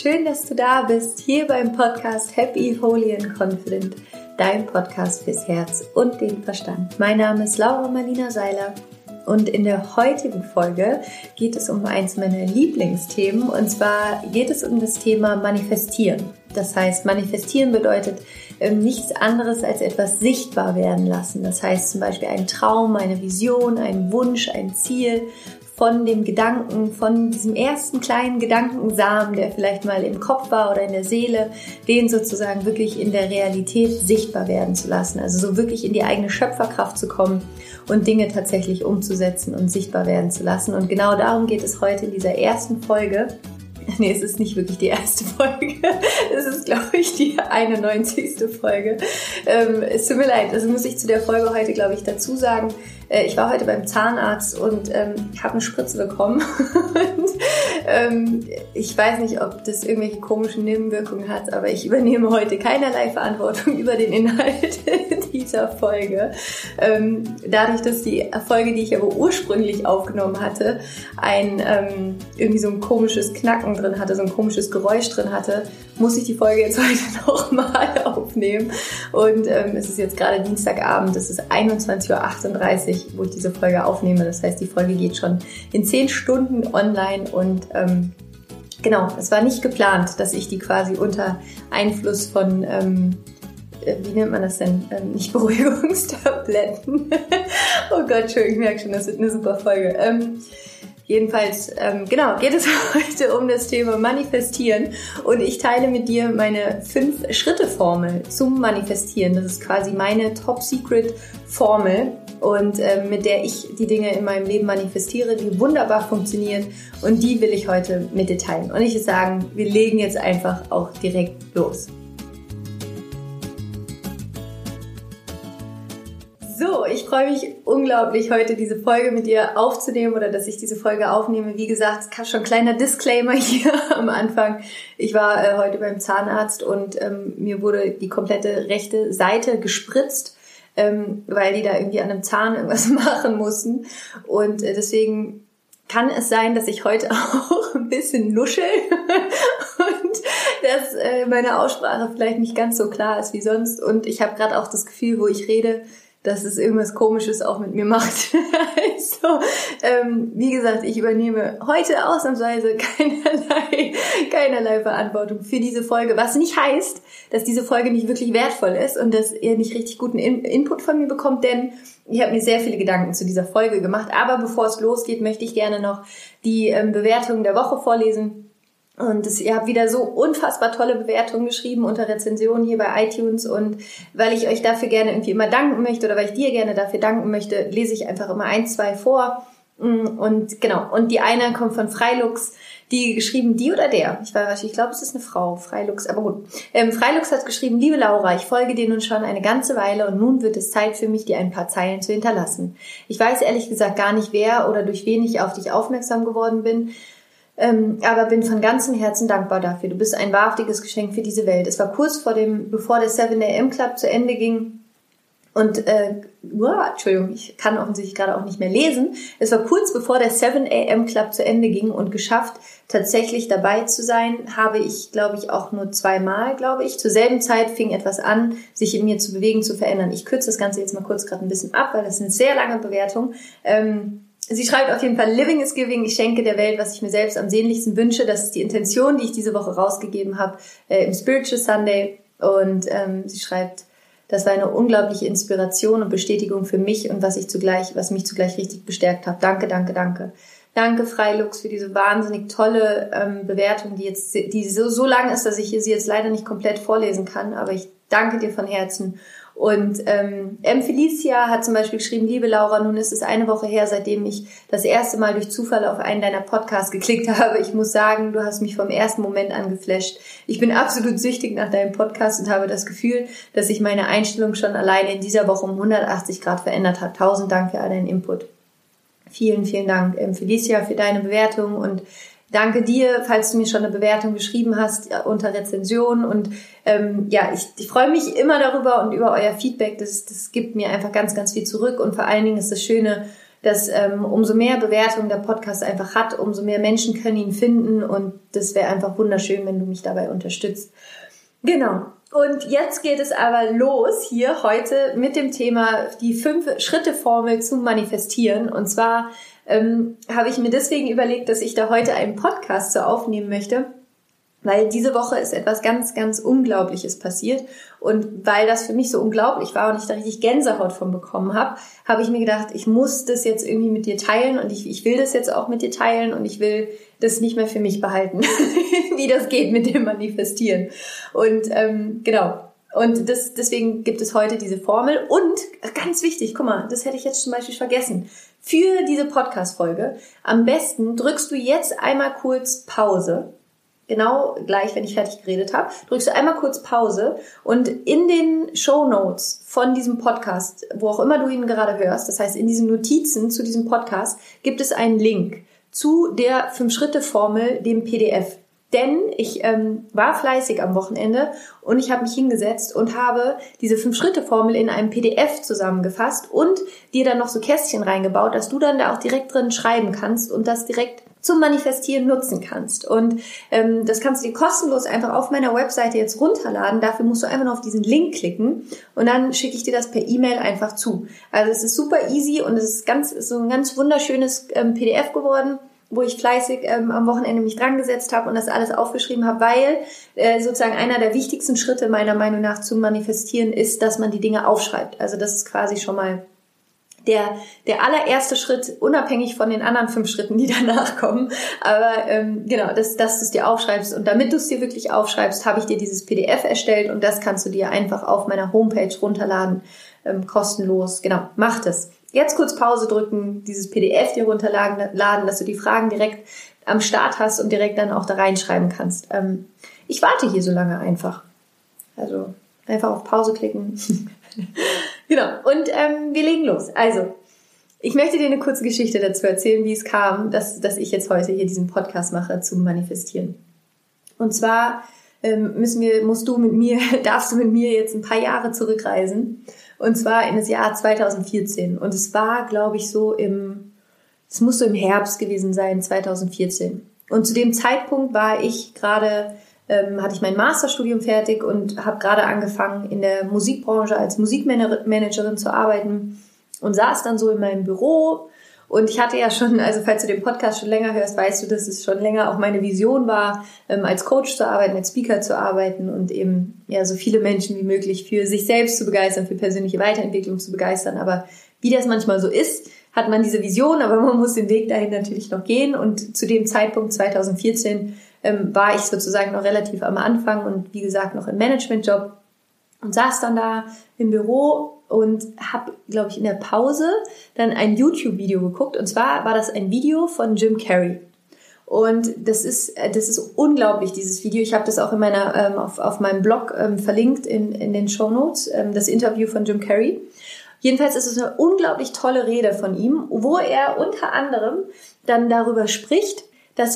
Schön, dass du da bist, hier beim Podcast Happy, Holy and Confident, dein Podcast fürs Herz und den Verstand. Mein Name ist Laura Marlina Seiler und in der heutigen Folge geht es um eins meiner Lieblingsthemen, und zwar geht es um das Thema Manifestieren. Das heißt, Manifestieren bedeutet nichts anderes als etwas sichtbar werden lassen. Das heißt zum Beispiel einen Traum, eine Vision, einen Wunsch, ein Ziel von dem Gedanken, von diesem ersten kleinen Gedankensamen, der vielleicht mal im Kopf war oder in der Seele, den sozusagen wirklich in der Realität sichtbar werden zu lassen. Also so wirklich in die eigene Schöpferkraft zu kommen und Dinge tatsächlich umzusetzen und sichtbar werden zu lassen. Und genau darum geht es heute in dieser ersten Folge. Nee, es ist nicht wirklich die erste Folge. Es ist, glaube ich, die 91. Folge. Es tut mir leid, also muss ich zu der Folge heute, glaube ich, dazu sagen. Ich war heute beim Zahnarzt und ich habe eine Spritze bekommen. Und, ich weiß nicht, ob das irgendwelche komischen Nebenwirkungen hat, aber ich übernehme heute keinerlei Verantwortung über den Inhalt dieser Folge. Dadurch, dass die Folge, die ich aber ursprünglich aufgenommen hatte, irgendwie so ein komisches Knacken drin hatte, so ein komisches Geräusch drin hatte, muss ich die Folge jetzt heute nochmal aufnehmen. Und es ist jetzt gerade Dienstagabend, es ist 21.38 Uhr, wo ich diese Folge aufnehme. Das heißt, die Folge geht schon in 10 Stunden online und genau, es war nicht geplant, dass ich die quasi unter Einfluss von, wie nennt man das denn? Nicht Beruhigungstabletten. Oh Gott, Entschuldigung, ich merke schon, das wird eine super Folge. Jedenfalls, genau, geht es heute um das Thema Manifestieren und ich teile mit dir meine 5-Schritte-Formel zum Manifestieren. Das ist quasi meine Top-Secret-Formel und mit der ich die Dinge in meinem Leben manifestiere, die wunderbar funktioniert, und die will ich heute mit dir teilen. Und ich würde sagen, wir legen jetzt einfach auch direkt los. So, ich freue mich unglaublich, heute diese Folge mit dir aufzunehmen oder dass ich diese Folge aufnehme. Wie gesagt, schon ein kleiner Disclaimer hier am Anfang. Ich war heute beim Zahnarzt und mir wurde die komplette rechte Seite gespritzt, weil die da irgendwie an einem Zahn irgendwas machen mussten. Und deswegen kann es sein, dass ich heute auch ein bisschen nuschel und dass meine Aussprache vielleicht nicht ganz so klar ist wie sonst. Und ich habe gerade auch das Gefühl, wo ich rede, dass es irgendwas Komisches auch mit mir macht. Also, wie gesagt, ich übernehme heute ausnahmsweise keinerlei Verantwortung für diese Folge, was nicht heißt, dass diese Folge nicht wirklich wertvoll ist und dass ihr nicht richtig guten Input von mir bekommt, denn ich habe mir sehr viele Gedanken zu dieser Folge gemacht. Aber bevor es losgeht, möchte ich gerne noch die Bewertungen der Woche vorlesen. Und ihr habt wieder so unfassbar tolle Bewertungen geschrieben unter Rezensionen hier bei iTunes, und weil ich euch dafür gerne irgendwie immer danken möchte oder weil ich dir gerne dafür danken möchte, lese ich einfach immer 1, 2 vor. Und genau, und die eine kommt von Freilux, die geschrieben, die oder der? Ich glaube, es ist eine Frau, Freilux, aber gut. Freilux hat geschrieben: Liebe Laura, ich folge dir nun schon eine ganze Weile und nun wird es Zeit für mich, dir ein paar Zeilen zu hinterlassen. Ich weiß ehrlich gesagt gar nicht, wer oder durch wen ich auf dich aufmerksam geworden bin, aber bin von ganzem Herzen dankbar dafür. Du bist ein wahrhaftiges Geschenk für diese Welt. Es war kurz bevor der 7 AM Club zu Ende ging und, Entschuldigung, ich kann offensichtlich gerade auch nicht mehr lesen. Es war kurz bevor der 7 AM Club zu Ende ging, und geschafft, tatsächlich dabei zu sein, habe ich, glaube ich, auch nur 2-mal, glaube ich. Zur selben Zeit fing etwas an, sich in mir zu bewegen, zu verändern. Ich kürze das Ganze jetzt mal kurz gerade ein bisschen ab, weil das ist eine sehr lange Bewertung. Sie schreibt auf jeden Fall: Living is giving. Ich schenke der Welt, was ich mir selbst am sehnlichsten wünsche. Das ist die Intention, die ich diese Woche rausgegeben habe im Spiritual Sunday. Und sie schreibt: Das war eine unglaubliche Inspiration und Bestätigung für mich und was mich zugleich richtig bestärkt hat. Danke, danke, danke. Danke, Freilux, für diese wahnsinnig tolle Bewertung, die so lang ist, dass ich sie jetzt leider nicht komplett vorlesen kann. Aber ich danke dir von Herzen. Und Felicia hat zum Beispiel geschrieben: Liebe Laura, nun ist es eine Woche her, seitdem ich das erste Mal durch Zufall auf einen deiner Podcasts geklickt habe. Ich muss sagen, du hast mich vom ersten Moment an geflasht. Ich bin absolut süchtig nach deinem Podcast und habe das Gefühl, dass sich meine Einstellung schon alleine in dieser Woche um 180 Grad verändert hat. 1000 Dank für all deinen Input. Vielen, vielen Dank, Felicia, für deine Bewertung, und danke dir, falls du mir schon eine Bewertung geschrieben hast unter Rezension. Und ich freue mich immer darüber und über euer Feedback. Das gibt mir einfach ganz, ganz viel zurück. Und vor allen Dingen ist das Schöne, dass umso mehr Bewertung der Podcast einfach hat, umso mehr Menschen können ihn finden und das wäre einfach wunderschön, wenn du mich dabei unterstützt. Genau. Und jetzt geht es aber los hier heute mit dem Thema die 5-Schritte-Formel zum Manifestieren. Und zwar habe ich mir deswegen überlegt, dass ich da heute einen Podcast so aufnehmen möchte, weil diese Woche ist etwas ganz, ganz Unglaubliches passiert. Und weil das für mich so unglaublich war und ich da richtig Gänsehaut von bekommen habe, habe ich mir gedacht, ich muss das jetzt irgendwie mit dir teilen und ich will das jetzt auch mit dir teilen und ich will das nicht mehr für mich behalten, wie das geht mit dem Manifestieren. Und genau. Und deswegen gibt es heute diese Formel. Und ganz wichtig, guck mal, das hätte ich jetzt zum Beispiel vergessen. Für diese Podcast-Folge, am besten drückst du jetzt einmal kurz Pause. Genau gleich, wenn ich fertig geredet habe, drückst du einmal kurz Pause und in den Shownotes von diesem Podcast, wo auch immer du ihn gerade hörst, das heißt in diesen Notizen zu diesem Podcast, gibt es einen Link zu der 5-Schritte-Formel, dem PDF. Denn ich war fleißig am Wochenende und ich habe mich hingesetzt und habe diese 5-Schritte-Formel in einem PDF zusammengefasst und dir dann noch so Kästchen reingebaut, dass du dann da auch direkt drin schreiben kannst und das direkt zum Manifestieren nutzen kannst. Und das kannst du dir kostenlos einfach auf meiner Webseite jetzt runterladen. Dafür musst du einfach nur auf diesen Link klicken und dann schicke ich dir das per E-Mail einfach zu. Also es ist super easy und es ist so ein ganz wunderschönes PDF geworden, wo ich fleißig am Wochenende mich dran gesetzt habe und das alles aufgeschrieben habe, weil sozusagen einer der wichtigsten Schritte meiner Meinung nach zum Manifestieren ist, dass man die Dinge aufschreibt. Also das ist quasi schon mal der allererste Schritt, unabhängig von den anderen 5 Schritten, die danach kommen. Aber genau, dass du es dir aufschreibst. Und damit du es dir wirklich aufschreibst, habe ich dir dieses PDF erstellt und das kannst du dir einfach auf meiner Homepage runterladen, kostenlos. Genau, mach das. Jetzt kurz Pause drücken, dieses PDF dir runterladen, dass du die Fragen direkt am Start hast und direkt dann auch da reinschreiben kannst. Ich warte hier so lange einfach. Also einfach auf Pause klicken. Genau, und wir legen los. Also, ich möchte dir eine kurze Geschichte dazu erzählen, wie es kam, dass ich jetzt heute hier diesen Podcast mache zum Manifestieren. Und zwar darfst du mit mir jetzt ein paar Jahre zurückreisen. Und zwar in das Jahr 2014. Und es war, glaube ich, es muss so im Herbst gewesen sein, 2014. Und zu dem Zeitpunkt hatte ich mein Masterstudium fertig und habe gerade angefangen, in der Musikbranche als Musikmanagerin zu arbeiten und saß dann so in meinem Büro. Und ich hatte ja schon, also falls du den Podcast schon länger hörst, weißt du, dass es schon länger auch meine Vision war, als Coach zu arbeiten, als Speaker zu arbeiten und eben ja so viele Menschen wie möglich für sich selbst zu begeistern, für persönliche Weiterentwicklung zu begeistern. Aber wie das manchmal so ist, hat man diese Vision, aber man muss den Weg dahin natürlich noch gehen. Und zu dem Zeitpunkt 2014 war ich sozusagen noch relativ am Anfang und wie gesagt noch im Managementjob und saß dann da im Büro und habe, glaube ich, in der Pause dann ein YouTube-Video geguckt. Und zwar war das ein Video von Jim Carrey. Und das ist unglaublich, dieses Video. Ich habe das auch in auf meinem Blog verlinkt in den Shownotes, das Interview von Jim Carrey. Jedenfalls ist es eine unglaublich tolle Rede von ihm, wo er unter anderem dann darüber spricht, dass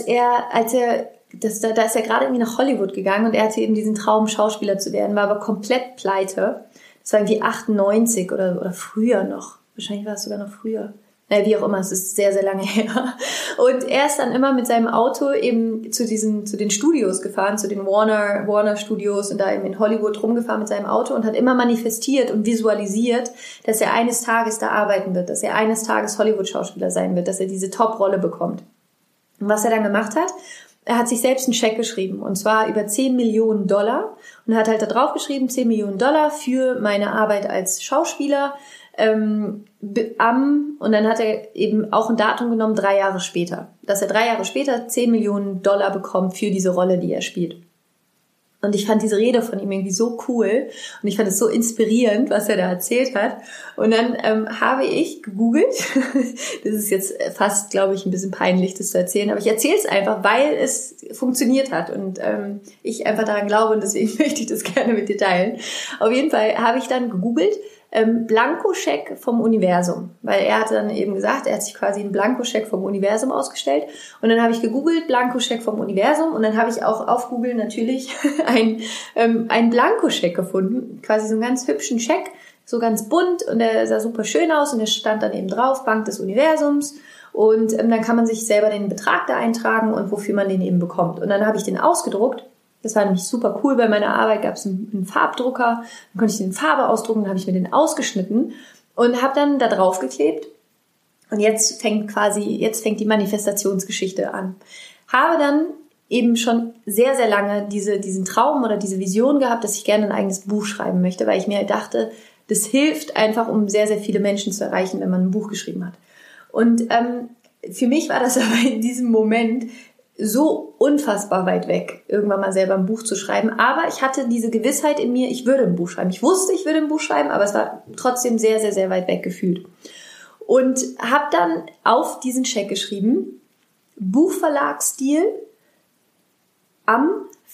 da ist er gerade irgendwie nach Hollywood gegangen und er hatte eben diesen Traum, Schauspieler zu werden, war aber komplett pleite. Das war irgendwie 98 oder früher noch. Wahrscheinlich war es sogar noch früher. Naja, wie auch immer, es ist sehr, sehr lange her. Und er ist dann immer mit seinem Auto eben zu den Studios gefahren, zu den Warner Studios und da eben in Hollywood rumgefahren mit seinem Auto und hat immer manifestiert und visualisiert, dass er eines Tages da arbeiten wird, dass er eines Tages Hollywood-Schauspieler sein wird, dass er diese Top-Rolle bekommt. Und was er dann gemacht hat, er hat sich selbst einen Scheck geschrieben und zwar über $10 Millionen und hat halt da drauf geschrieben, $10 Millionen für meine Arbeit als Schauspieler und dann hat er eben auch ein Datum genommen, 3 Jahre später, dass er 3 Jahre später $10 Millionen bekommt für diese Rolle, die er spielt. Und ich fand diese Rede von ihm irgendwie so cool und ich fand es so inspirierend, was er da erzählt hat. Und dann habe ich gegoogelt, das ist jetzt fast, glaube ich, ein bisschen peinlich, das zu erzählen, aber ich erzähle es einfach, weil es funktioniert hat und ich einfach daran glaube und deswegen möchte ich das gerne mit dir teilen. Auf jeden Fall habe ich dann gegoogelt, Blankoscheck vom Universum, weil er hat dann eben gesagt, er hat sich quasi einen Blankoscheck vom Universum ausgestellt und dann habe ich gegoogelt, Blankoscheck vom Universum und dann habe ich auch auf Google natürlich einen Blankoscheck gefunden, quasi so einen ganz hübschen Scheck, so ganz bunt und der sah super schön aus und der stand dann eben drauf, Bank des Universums. Und dann kann man sich selber den Betrag da eintragen und wofür man den eben bekommt. Und dann habe ich den ausgedruckt. Das war nämlich super cool. Bei meiner Arbeit gab es einen Farbdrucker. Dann konnte ich den in Farbe ausdrucken. Dann habe ich mir den ausgeschnitten und habe dann da drauf geklebt. Und jetzt fängt die Manifestationsgeschichte an. Habe dann eben schon sehr, sehr lange diesen Traum oder diese Vision gehabt, dass ich gerne ein eigenes Buch schreiben möchte, weil ich mir halt dachte, das hilft einfach, um sehr, sehr viele Menschen zu erreichen, wenn man ein Buch geschrieben hat. Und für mich war das aber in diesem Moment so unfassbar weit weg, irgendwann mal selber ein Buch zu schreiben. Aber ich hatte diese Gewissheit in mir, ich würde ein Buch schreiben. Ich wusste, ich würde ein Buch schreiben, aber es war trotzdem sehr, sehr, sehr weit weg gefühlt. Und habe dann auf diesen Scheck geschrieben, Buchverlagsstil am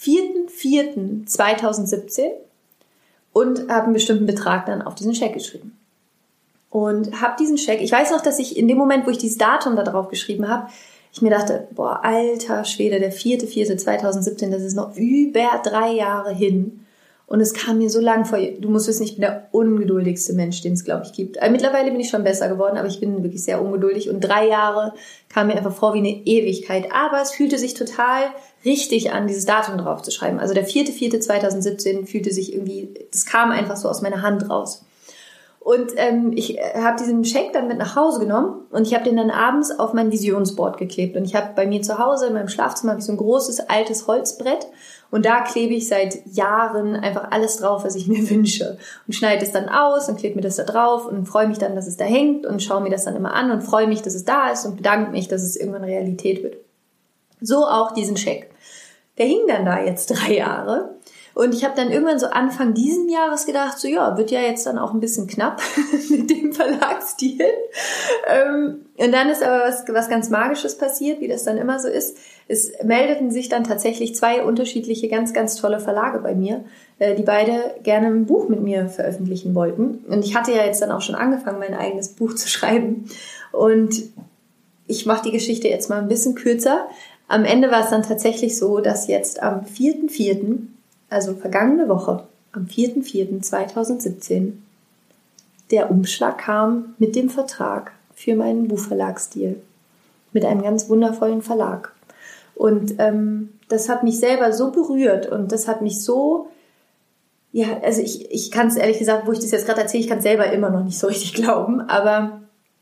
4.4.2017 und habe einen bestimmten Betrag dann auf diesen Scheck geschrieben. Und habe diesen Scheck, ich weiß noch, dass ich in dem Moment, wo ich dieses Datum da drauf geschrieben habe, ich mir dachte, boah, alter Schwede, der 4.4.2017, das ist noch über 3 Jahre hin. Und es kam mir so lang vor, du musst wissen, ich bin der ungeduldigste Mensch, den es, glaube ich, gibt. Mittlerweile bin ich schon besser geworden, aber ich bin wirklich sehr ungeduldig. Und 3 Jahre kam mir einfach vor wie eine Ewigkeit. Aber es fühlte sich total richtig an, dieses Datum drauf zu schreiben. Also der 4.4.2017 fühlte sich irgendwie, das kam einfach so aus meiner Hand raus. Und ich habe diesen Scheck dann mit nach Hause genommen und ich habe den dann abends auf mein Visionsboard geklebt. Und ich habe bei mir zu Hause in meinem Schlafzimmer habe ich so ein großes, altes Holzbrett und da klebe ich seit Jahren einfach alles drauf, was ich mir wünsche. Und schneide es dann aus und klebe mir das da drauf und freue mich dann, dass es da hängt und schaue mir das dann immer an und freue mich, dass es da ist und bedanke mich, dass es irgendwann Realität wird. So auch diesen Scheck. Der hing dann da jetzt 3 Jahre. Und ich habe dann irgendwann so Anfang diesen Jahres gedacht, so ja, wird ja jetzt dann auch ein bisschen knapp mit dem Verlagsstil. Und dann ist aber was ganz Magisches passiert, wie das dann immer so ist. Es meldeten sich dann tatsächlich 2 unterschiedliche, ganz, ganz tolle Verlage bei mir, die beide gerne ein Buch mit mir veröffentlichen wollten. Und ich hatte ja jetzt dann auch schon angefangen, mein eigenes Buch zu schreiben. Und ich mache die Geschichte jetzt mal ein bisschen kürzer. Am Ende war es dann tatsächlich so, dass jetzt am 4.4., also vergangene Woche, am 4.4.2017, der Umschlag kam mit dem Vertrag für meinen Buchverlagsstil. Mit einem ganz wundervollen Verlag. Und das hat mich selber so berührt und das hat mich so, ja, also ich kann es ehrlich gesagt, wo ich das jetzt gerade erzähle, ich kann es selber immer noch nicht so richtig glauben, aber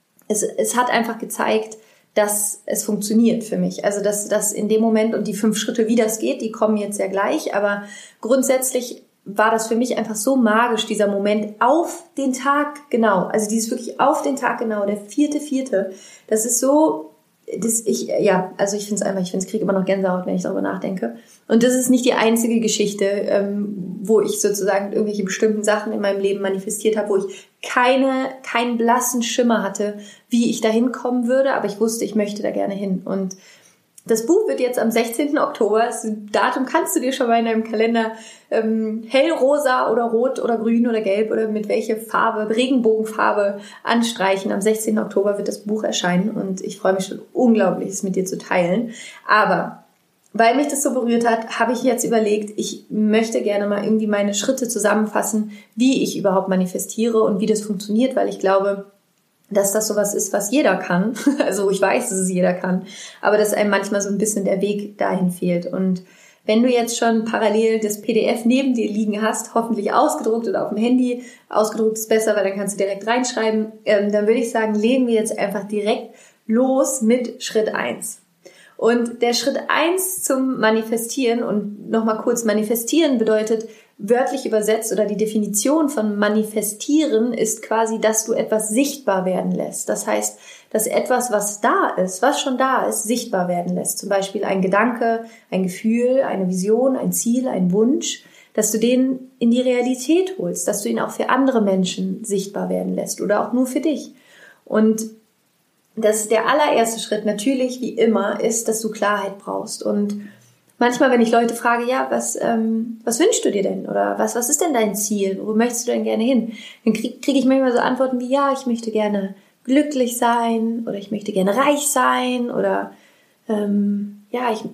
es hat einfach gezeigt, dass es funktioniert für mich. Also dass in dem Moment und die 5 Schritte, wie das geht, die kommen jetzt ja gleich, aber grundsätzlich war das für mich einfach so magisch, dieser Moment auf den Tag genau, also dieses wirklich auf den Tag genau, der 4.4., das ist so, ich finde es einfach, ich kriege immer noch Gänsehaut, wenn ich darüber nachdenke. Und das ist nicht die einzige Geschichte, wo ich sozusagen irgendwelche bestimmten Sachen in meinem Leben manifestiert habe, wo ich keinen blassen Schimmer hatte, wie ich da hinkommen würde, aber ich wusste, ich möchte da gerne hin. Und das Buch wird jetzt am 16. Oktober, das Datum kannst du dir schon mal in deinem Kalender hellrosa oder rot oder grün oder gelb oder mit welcher Farbe, Regenbogenfarbe anstreichen. Am 16. Oktober wird das Buch erscheinen und ich freue mich schon unglaublich, es mit dir zu teilen. Aber weil mich das so berührt hat, habe ich jetzt überlegt, ich möchte gerne mal irgendwie meine Schritte zusammenfassen, wie ich überhaupt manifestiere und wie das funktioniert, weil ich glaube, dass das sowas ist, was jeder kann. Also ich weiß, dass es jeder kann, aber dass einem manchmal so ein bisschen der Weg dahin fehlt. Und wenn du jetzt schon parallel das PDF neben dir liegen hast, hoffentlich ausgedruckt oder auf dem Handy, ausgedruckt ist besser, weil dann kannst du direkt reinschreiben, dann würde ich sagen, legen wir jetzt einfach direkt los mit Schritt 1. Und der Schritt 1 zum Manifestieren, und nochmal kurz, Manifestieren bedeutet wörtlich übersetzt, oder die Definition von Manifestieren ist quasi, dass du etwas sichtbar werden lässt. Das heißt, dass etwas, was da ist, was schon da ist, sichtbar werden lässt. Zum Beispiel ein Gedanke, ein Gefühl, eine Vision, ein Ziel, ein Wunsch, dass du den in die Realität holst, dass du ihn auch für andere Menschen sichtbar werden lässt oder auch nur für dich. Und das der allererste Schritt natürlich, wie immer, ist, dass du Klarheit brauchst. Und manchmal, wenn ich Leute frage, ja, was wünschst du dir denn? Oder was ist denn dein Ziel? Wo möchtest du denn gerne hin? Dann kriege ich manchmal so Antworten wie, ja, ich möchte gerne glücklich sein oder ich möchte gerne reich sein oder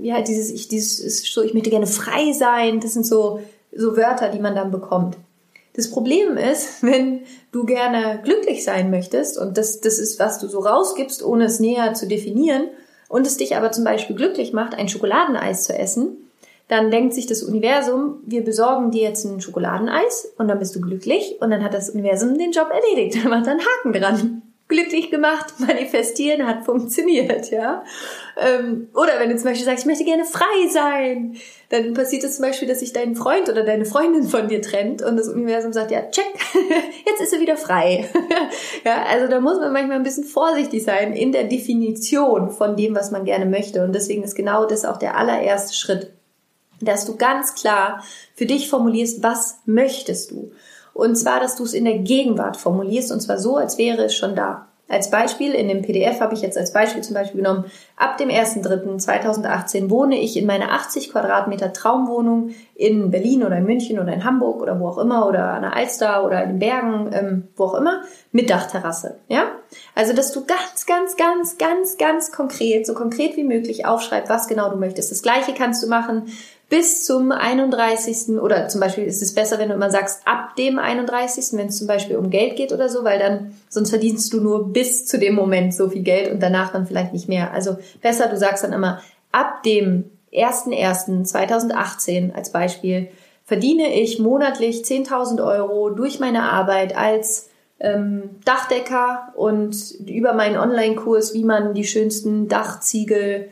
ich möchte gerne frei sein. Das sind so Wörter, die man dann bekommt. Das Problem ist, wenn du gerne glücklich sein möchtest und das ist, was du so rausgibst, ohne es näher zu definieren und es dich aber zum Beispiel glücklich macht, ein Schokoladeneis zu essen, dann denkt sich das Universum, wir besorgen dir jetzt ein Schokoladeneis und dann bist du glücklich und dann hat das Universum den Job erledigt. Dann macht er einen Haken dran. Glücklich gemacht, manifestieren hat funktioniert, ja. Oder wenn du zum Beispiel sagst, ich möchte gerne frei sein, dann passiert es zum Beispiel, dass sich dein Freund oder deine Freundin von dir trennt und das Universum sagt, ja, check, jetzt ist sie wieder frei. Ja, also da muss man manchmal ein bisschen vorsichtig sein in der Definition von dem, was man gerne möchte. Und deswegen ist genau das auch der allererste Schritt, dass du ganz klar für dich formulierst, was möchtest du? Und zwar, dass du es in der Gegenwart formulierst und zwar so, als wäre es schon da. Als Beispiel, in dem PDF habe ich jetzt als Beispiel zum Beispiel genommen, ab dem 1.3.2018 wohne ich in meiner 80 Quadratmeter Traumwohnung in Berlin oder in München oder in Hamburg oder wo auch immer oder an der Alster oder in den Bergen, wo auch immer, mit Dachterrasse. Ja? Also, dass du ganz konkret, so konkret wie möglich aufschreibst, was genau du möchtest. Das Gleiche kannst du machen bis zum 31. oder zum Beispiel ist es besser, wenn du immer sagst, ab dem 31., wenn es zum Beispiel um Geld geht oder so, weil dann, sonst verdienst du nur bis zu dem Moment so viel Geld und danach dann vielleicht nicht mehr. Also besser, du sagst dann immer, ab dem 1.1.2018 als Beispiel verdiene ich monatlich 10.000 Euro durch meine Arbeit als Dachdecker und über meinen Online-Kurs, wie man die schönsten Dachziegel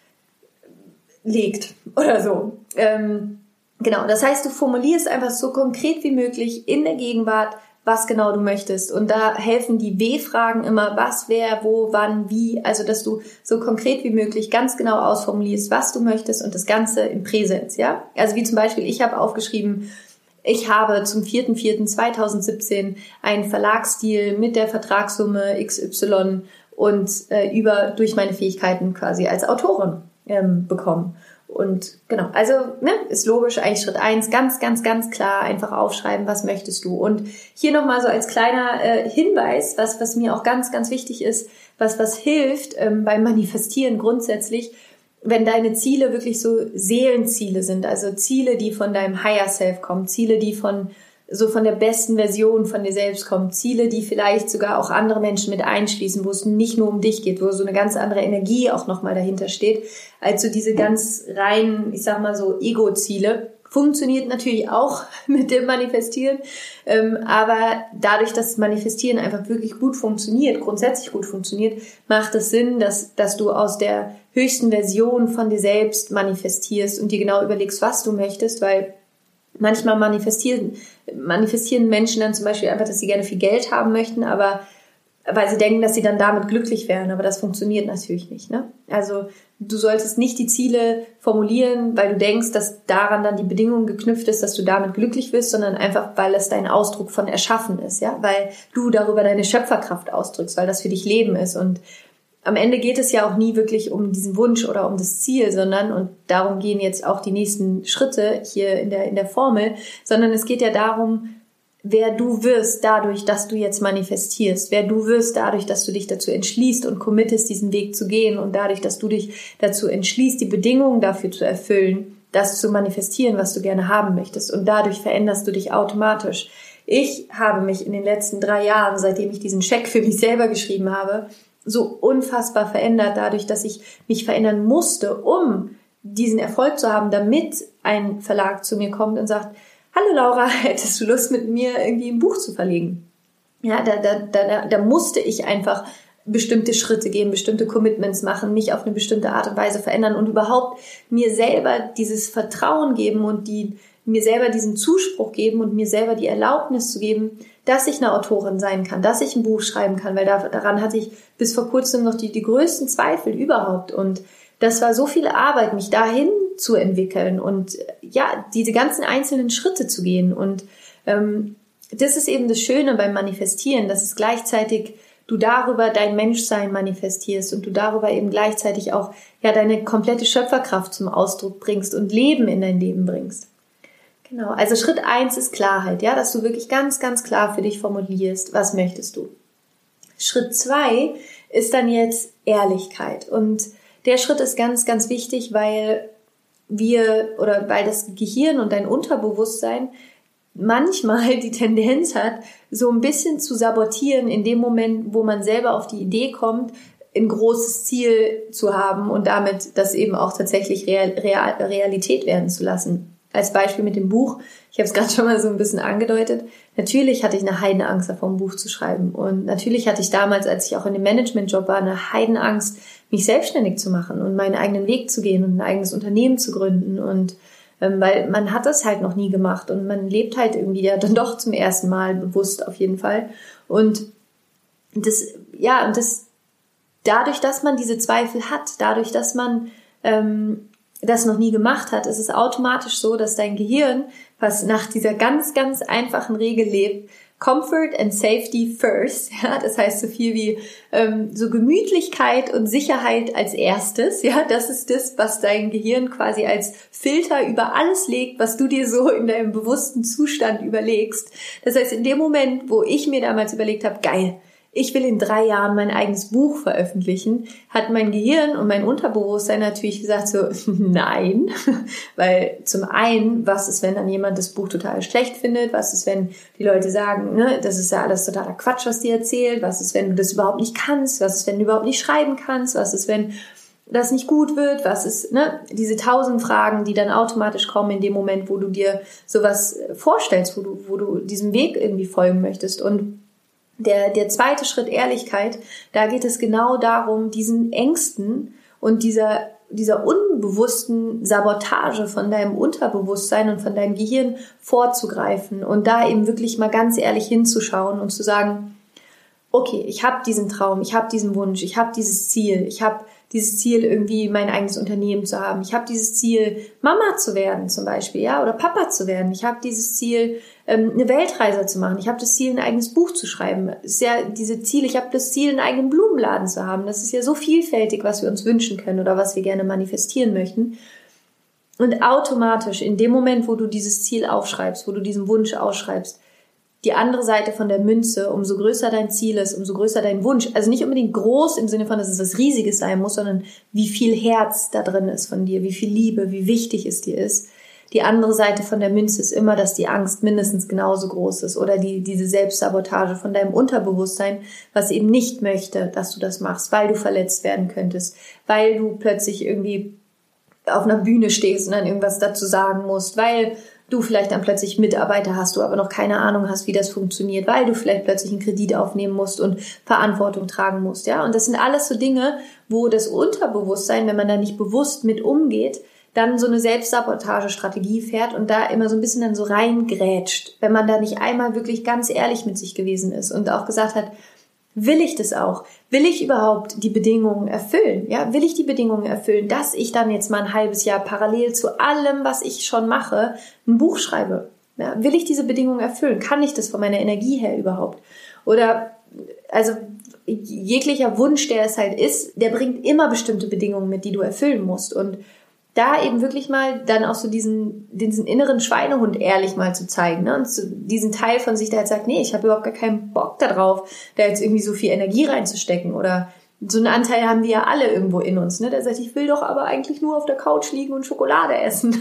legt oder so. Genau, das heißt, du formulierst einfach so konkret wie möglich in der Gegenwart, was genau du möchtest. Und da helfen die W-Fragen immer, was, wer, wo, wann, wie. Also, dass du so konkret wie möglich ganz genau ausformulierst, was du möchtest und das Ganze im Präsens, ja. Also, wie zum Beispiel, ich habe aufgeschrieben, ich habe zum 4.4.2017 einen Verlagsdeal mit der Vertragssumme XY und durch meine Fähigkeiten quasi als Autorin bekommen. Und genau, also ist logisch, eigentlich Schritt 1, ganz klar einfach aufschreiben, was möchtest du. Und hier nochmal so als kleiner Hinweis, was mir auch ganz wichtig ist, was hilft beim Manifestieren grundsätzlich, wenn deine Ziele wirklich so Seelenziele sind, also Ziele, die von deinem Higher Self kommen, Ziele, die von der besten Version von dir selbst kommen, Ziele, die vielleicht sogar auch andere Menschen mit einschließen, wo es nicht nur um dich geht, wo so eine ganz andere Energie auch nochmal dahinter steht, als so diese ganz reinen, ich sag mal so Ego-Ziele. Funktioniert natürlich auch mit dem Manifestieren, aber dadurch, dass Manifestieren einfach wirklich gut funktioniert, grundsätzlich gut funktioniert, macht es Sinn, dass du aus der höchsten Version von dir selbst manifestierst und dir genau überlegst, was du möchtest, weil manchmal manifestieren Menschen dann zum Beispiel einfach, dass sie gerne viel Geld haben möchten, aber weil sie denken, dass sie dann damit glücklich wären, aber das funktioniert natürlich nicht, ne? Also du solltest nicht die Ziele formulieren, weil du denkst, dass daran dann die Bedingung geknüpft ist, dass du damit glücklich wirst, sondern einfach, weil es dein Ausdruck von Erschaffen ist, ja, weil du darüber deine Schöpferkraft ausdrückst, weil das für dich Leben ist. Und am Ende geht es ja auch nie wirklich um diesen Wunsch oder um das Ziel, sondern, und darum gehen jetzt auch die nächsten Schritte hier in der Formel, sondern es geht ja darum, wer du wirst dadurch, dass du jetzt manifestierst, wer du wirst dadurch, dass du dich dazu entschließt und committest, diesen Weg zu gehen und dadurch, dass du dich dazu entschließt, die Bedingungen dafür zu erfüllen, das zu manifestieren, was du gerne haben möchtest, und dadurch veränderst du dich automatisch. Ich habe mich in den letzten 3 Jahren, seitdem ich diesen Scheck für mich selber geschrieben habe, so unfassbar verändert, dadurch, dass ich mich verändern musste, um diesen Erfolg zu haben, damit ein Verlag zu mir kommt und sagt, hallo Laura, hättest du Lust, mit mir irgendwie ein Buch zu verlegen? Ja, da musste ich einfach bestimmte Schritte gehen, bestimmte Commitments machen, mich auf eine bestimmte Art und Weise verändern und überhaupt mir selber dieses Vertrauen geben und mir selber diesen Zuspruch geben und mir selber die Erlaubnis zu geben, dass ich eine Autorin sein kann, dass ich ein Buch schreiben kann, weil daran hatte ich bis vor kurzem noch die größten Zweifel überhaupt. Und das war so viel Arbeit, mich dahin zu entwickeln und ja, diese ganzen einzelnen Schritte zu gehen. Und das ist eben das Schöne beim Manifestieren, dass es gleichzeitig du darüber dein Menschsein manifestierst und du darüber eben gleichzeitig auch ja deine komplette Schöpferkraft zum Ausdruck bringst und Leben in dein Leben bringst. Genau, also Schritt 1 ist Klarheit, ja, dass du wirklich ganz klar für dich formulierst, was möchtest du. Schritt 2 ist dann jetzt Ehrlichkeit, und der Schritt ist ganz wichtig, weil weil das Gehirn und dein Unterbewusstsein manchmal die Tendenz hat, so ein bisschen zu sabotieren in dem Moment, wo man selber auf die Idee kommt, ein großes Ziel zu haben und damit das eben auch tatsächlich Realität werden zu lassen. Als Beispiel mit dem Buch, ich habe es gerade schon mal so ein bisschen angedeutet, natürlich hatte ich eine Heidenangst davor, ein Buch zu schreiben. Und natürlich hatte ich damals, als ich auch in dem Managementjob war, eine Heidenangst, mich selbstständig zu machen und meinen eigenen Weg zu gehen und ein eigenes Unternehmen zu gründen. Und weil man hat das halt noch nie gemacht und man lebt halt irgendwie ja dann doch zum ersten Mal bewusst auf jeden Fall. Und dadurch, dass man diese Zweifel hat, dadurch, dass man das noch nie gemacht hat, ist es automatisch so, dass dein Gehirn, was nach dieser ganz, ganz einfachen Regel lebt, Comfort and Safety first, ja, das heißt so viel wie so Gemütlichkeit und Sicherheit als erstes, ja, das ist das, was dein Gehirn quasi als Filter über alles legt, was du dir so in deinem bewussten Zustand überlegst. Das heißt, in dem Moment, wo ich mir damals überlegt habe, geil, ich will in 3 Jahren mein eigenes Buch veröffentlichen, hat mein Gehirn und mein Unterbewusstsein natürlich gesagt so, nein, weil zum einen, was ist, wenn dann jemand das Buch total schlecht findet, was ist, wenn die Leute sagen, ne, das ist ja alles totaler Quatsch, was die erzählt, was ist, wenn du das überhaupt nicht kannst, was ist, wenn du überhaupt nicht schreiben kannst, was ist, wenn das nicht gut wird, was ist, ne, diese 1000 Fragen, die dann automatisch kommen in dem Moment, wo du dir sowas vorstellst, wo du diesem Weg irgendwie folgen möchtest. Und der zweite Schritt, Ehrlichkeit, da geht es genau darum, diesen Ängsten und dieser unbewussten Sabotage von deinem Unterbewusstsein und von deinem Gehirn vorzugreifen und da eben wirklich mal ganz ehrlich hinzuschauen und zu sagen, okay, ich habe diesen Traum, ich habe diesen Wunsch, ich habe dieses Ziel, irgendwie mein eigenes Unternehmen zu haben. Ich habe dieses Ziel, Mama zu werden zum Beispiel, ja, oder Papa zu werden. Ich habe dieses Ziel, eine Weltreise zu machen. Ich habe das Ziel, ein eigenes Buch zu schreiben. Ist ja diese Ziele. Ich habe das Ziel, einen eigenen Blumenladen zu haben. Das ist ja so vielfältig, was wir uns wünschen können oder was wir gerne manifestieren möchten. Und automatisch in dem Moment, wo du dieses Ziel aufschreibst, wo du diesen Wunsch ausschreibst, die andere Seite von der Münze, umso größer dein Ziel ist, umso größer dein Wunsch. Also nicht unbedingt groß im Sinne von, dass es was Riesiges sein muss, sondern wie viel Herz da drin ist von dir, wie viel Liebe, wie wichtig es dir ist. Die andere Seite von der Münze ist immer, dass die Angst mindestens genauso groß ist oder diese Selbstsabotage von deinem Unterbewusstsein, was eben nicht möchte, dass du das machst, weil du verletzt werden könntest, weil du plötzlich irgendwie auf einer Bühne stehst und dann irgendwas dazu sagen musst, weil du vielleicht dann plötzlich Mitarbeiter hast, du aber noch keine Ahnung hast, wie das funktioniert, weil du vielleicht plötzlich einen Kredit aufnehmen musst und Verantwortung tragen musst, ja. Und das sind alles so Dinge, wo das Unterbewusstsein, wenn man da nicht bewusst mit umgeht, dann so eine Selbstsabotage-Strategie fährt und da immer so ein bisschen dann so reingrätscht, wenn man da nicht einmal wirklich ganz ehrlich mit sich gewesen ist und auch gesagt hat, will ich das auch? Will ich überhaupt die Bedingungen erfüllen? Ja, will ich die Bedingungen erfüllen, dass ich dann jetzt mal ein halbes Jahr parallel zu allem, was ich schon mache, ein Buch schreibe? Ja, will ich diese Bedingungen erfüllen? Kann ich das von meiner Energie her überhaupt? Oder, also, jeglicher Wunsch, der es halt ist, der bringt immer bestimmte Bedingungen mit, die du erfüllen musst. Und da eben wirklich mal dann auch so diesen inneren Schweinehund ehrlich mal zu zeigen, ne? Und diesen Teil von sich, der halt sagt, nee, ich habe überhaupt gar keinen Bock darauf, da jetzt irgendwie so viel Energie reinzustecken. Oder so einen Anteil haben wir ja alle irgendwo in uns, ne? Der sagt, ich will doch aber eigentlich nur auf der Couch liegen und Schokolade essen.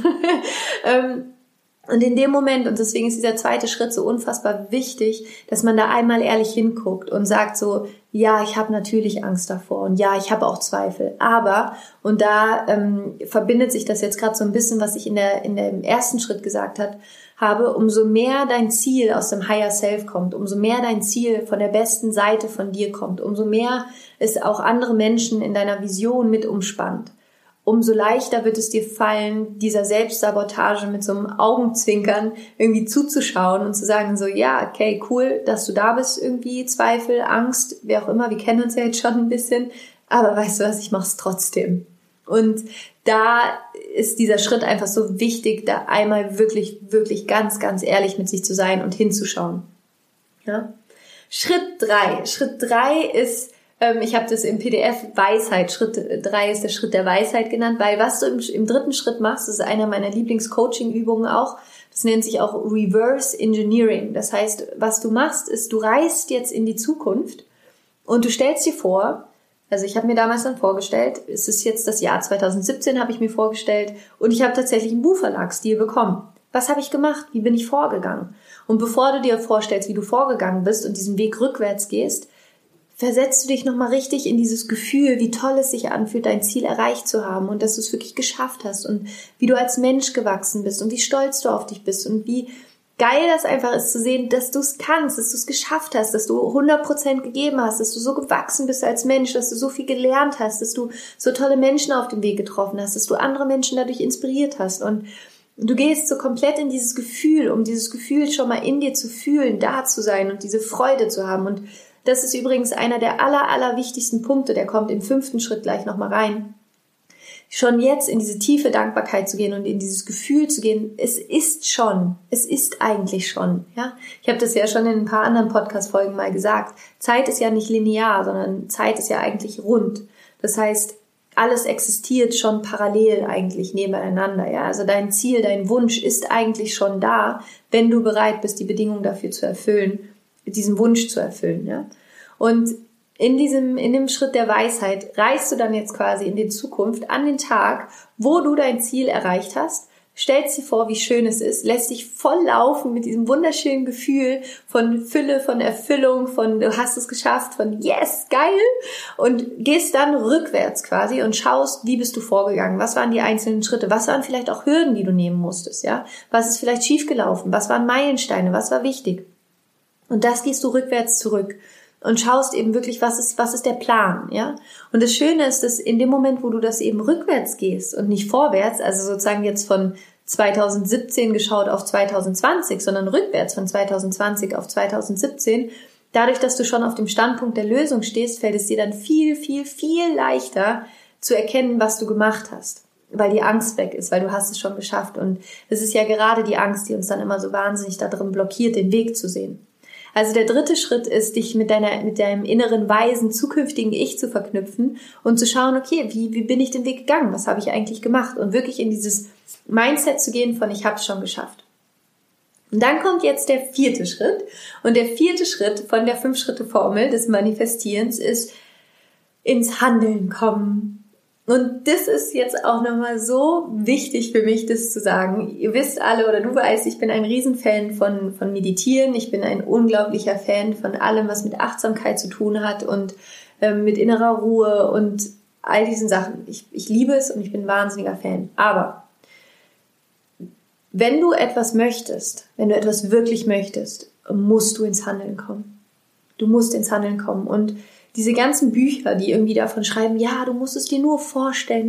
Und in dem Moment, und deswegen ist dieser zweite Schritt so unfassbar wichtig, dass man da einmal ehrlich hinguckt und sagt so, ja, ich habe natürlich Angst davor und ja, ich habe auch Zweifel, aber, und da verbindet sich das jetzt gerade so ein bisschen, was ich in dem ersten Schritt gesagt habe, umso mehr dein Ziel aus dem Higher Self kommt, umso mehr dein Ziel von der besten Seite von dir kommt, umso mehr es auch andere Menschen in deiner Vision mit umspannt, umso leichter wird es dir fallen, dieser Selbstsabotage mit so einem Augenzwinkern irgendwie zuzuschauen und zu sagen so, ja, okay, cool, dass du da bist irgendwie, Zweifel, Angst, wer auch immer, wir kennen uns ja jetzt schon ein bisschen, aber weißt du was, ich mach's trotzdem. Und da ist dieser Schritt einfach so wichtig, da einmal wirklich, wirklich ganz, ganz ehrlich mit sich zu sein und hinzuschauen. Ja? Schritt 3 ist, ich habe das im PDF Weisheit, Schritt 3 ist der Schritt der Weisheit genannt, weil was du im dritten Schritt machst, das ist einer meiner Lieblings-Coaching-Übungen auch, das nennt sich auch Reverse Engineering. Das heißt, was du machst, ist, du reist jetzt in die Zukunft und du stellst dir vor, also ich habe mir damals dann vorgestellt, es ist jetzt das Jahr 2017, habe ich mir vorgestellt und ich habe tatsächlich einen Buchverlagsdeal bekommen. Was habe ich gemacht? Wie bin ich vorgegangen? Und bevor du dir vorstellst, wie du vorgegangen bist und diesen Weg rückwärts gehst, versetzt du dich nochmal richtig in dieses Gefühl, wie toll es sich anfühlt, dein Ziel erreicht zu haben und dass du es wirklich geschafft hast und wie du als Mensch gewachsen bist und wie stolz du auf dich bist und wie geil das einfach ist zu sehen, dass du es kannst, dass du es geschafft hast, dass du 100% gegeben hast, dass du so gewachsen bist als Mensch, dass du so viel gelernt hast, dass du so tolle Menschen auf dem Weg getroffen hast, dass du andere Menschen dadurch inspiriert hast und du gehst so komplett in dieses Gefühl, um dieses Gefühl schon mal in dir zu fühlen, da zu sein und diese Freude zu haben. Und das ist übrigens einer der aller wichtigsten Punkte, der kommt im 5. Schritt gleich nochmal rein. Schon jetzt in diese tiefe Dankbarkeit zu gehen und in dieses Gefühl zu gehen, es ist eigentlich schon. Ja? Ich habe das ja schon in ein paar anderen Podcast-Folgen mal gesagt. Zeit ist ja nicht linear, sondern Zeit ist ja eigentlich rund. Das heißt, alles existiert schon parallel eigentlich nebeneinander. Ja? Also dein Ziel, dein Wunsch ist eigentlich schon da, wenn du bereit bist, die Bedingungen dafür zu erfüllen, diesen Wunsch zu erfüllen. Ja? Und in dem Schritt der Weisheit reist du dann jetzt quasi in die Zukunft an den Tag, wo du dein Ziel erreicht hast, stellst dir vor, wie schön es ist, lässt dich voll laufen mit diesem wunderschönen Gefühl von Fülle, von Erfüllung, von du hast es geschafft, von yes, geil und gehst dann rückwärts quasi und schaust, wie bist du vorgegangen, was waren die einzelnen Schritte, was waren vielleicht auch Hürden, die du nehmen musstest, ja, was ist vielleicht schiefgelaufen, was waren Meilensteine, was war wichtig und das gehst du rückwärts zurück und schaust eben wirklich, was ist der Plan, ja? Und das Schöne ist, dass in dem Moment, wo du das eben rückwärts gehst und nicht vorwärts, also sozusagen jetzt von 2017 geschaut auf 2020, sondern rückwärts von 2020 auf 2017, dadurch, dass du schon auf dem Standpunkt der Lösung stehst, fällt es dir dann viel leichter zu erkennen, was du gemacht hast, weil die Angst weg ist, weil du hast es schon geschafft. Und es ist ja gerade die Angst, die uns dann immer so wahnsinnig da drin blockiert, den Weg zu sehen. Also der 3. Schritt ist, dich mit deinem inneren weisen, zukünftigen Ich zu verknüpfen und zu schauen, okay, wie bin ich den Weg gegangen? Was habe ich eigentlich gemacht? Und wirklich in dieses Mindset zu gehen von, ich habe es schon geschafft. Und dann kommt jetzt der 4. Schritt. Und der 4. Schritt von der 5-Schritte-Formel des Manifestierens ist, ins Handeln kommen. Und das ist jetzt auch nochmal so wichtig für mich, das zu sagen. Ihr wisst alle oder du weißt, ich bin ein Riesenfan von Meditieren. Ich bin ein unglaublicher Fan von allem, was mit Achtsamkeit zu tun hat und mit innerer Ruhe und all diesen Sachen. Ich liebe es und ich bin ein wahnsinniger Fan. Aber wenn du etwas möchtest, wenn du etwas wirklich möchtest, musst du ins Handeln kommen. Du musst ins Handeln kommen und diese ganzen Bücher, die irgendwie davon schreiben, ja, du musst es dir nur vorstellen,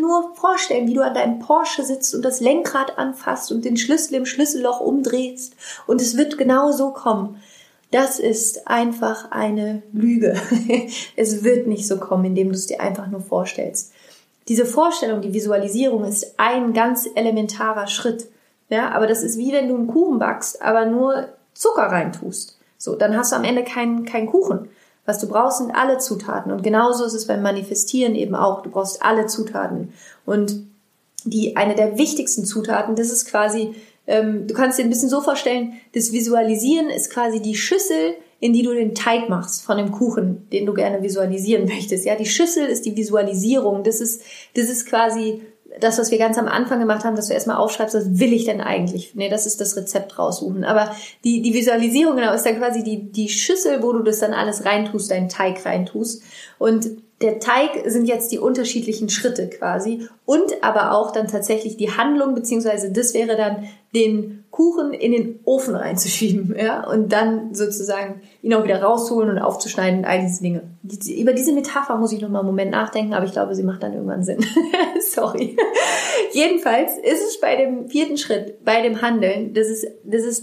wie du an deinem Porsche sitzt und das Lenkrad anfasst und den Schlüssel im Schlüsselloch umdrehst und es wird genau so kommen. Das ist einfach eine Lüge. Es wird nicht so kommen, indem du es dir einfach nur vorstellst. Diese Vorstellung, die Visualisierung ist ein ganz elementarer Schritt. Ja, aber das ist wie wenn du einen Kuchen backst, aber nur Zucker reintust. So, dann hast du am Ende keinen Kuchen. Was du brauchst, sind alle Zutaten. Und genauso ist es beim Manifestieren eben auch. Du brauchst alle Zutaten. Und eine der wichtigsten Zutaten, das ist quasi, du kannst dir ein bisschen so vorstellen, das Visualisieren ist quasi die Schüssel, in die du den Teig machst von dem Kuchen, den du gerne visualisieren möchtest. Ja, die Schüssel ist die Visualisierung. Das ist quasi das, was wir ganz am Anfang gemacht haben, dass du erstmal aufschreibst, was will ich denn eigentlich? Nee, das ist das Rezept raussuchen. Aber die Visualisierung, genau, ist dann quasi die Schüssel, wo du das dann alles reintust, deinen Teig reintust. Und der Teig sind jetzt die unterschiedlichen Schritte quasi. Und aber auch dann tatsächlich die Handlung, beziehungsweise das wäre dann den Kuchen in den Ofen reinzuschieben, ja, und dann sozusagen ihn auch wieder rausholen und aufzuschneiden und all diese Dinge. Über diese Metapher muss ich noch mal einen Moment nachdenken, aber ich glaube, sie macht dann irgendwann Sinn. Sorry. Jedenfalls ist es bei dem 4. Schritt, bei dem Handeln, das ist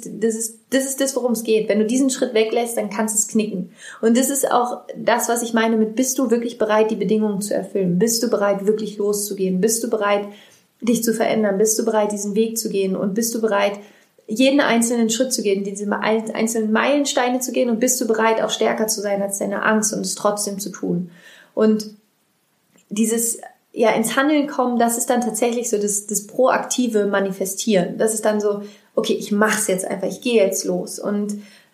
das, worum es geht. Wenn du diesen Schritt weglässt, dann kannst du es knicken. Und das ist auch das, was ich meine mit, bist du wirklich bereit, die Bedingungen zu erfüllen? Bist du bereit, wirklich loszugehen? Bist du bereit, dich zu verändern? Bist du bereit, diesen Weg zu gehen? Und bist du bereit, jeden einzelnen Schritt zu gehen, diese einzelnen Meilensteine zu gehen? Und bist du bereit, auch stärker zu sein als deine Angst und es trotzdem zu tun? Und dieses ins Handeln kommen, das ist dann tatsächlich so das proaktive Manifestieren. Das ist dann so, okay, ich mach's jetzt einfach, ich gehe jetzt los. Und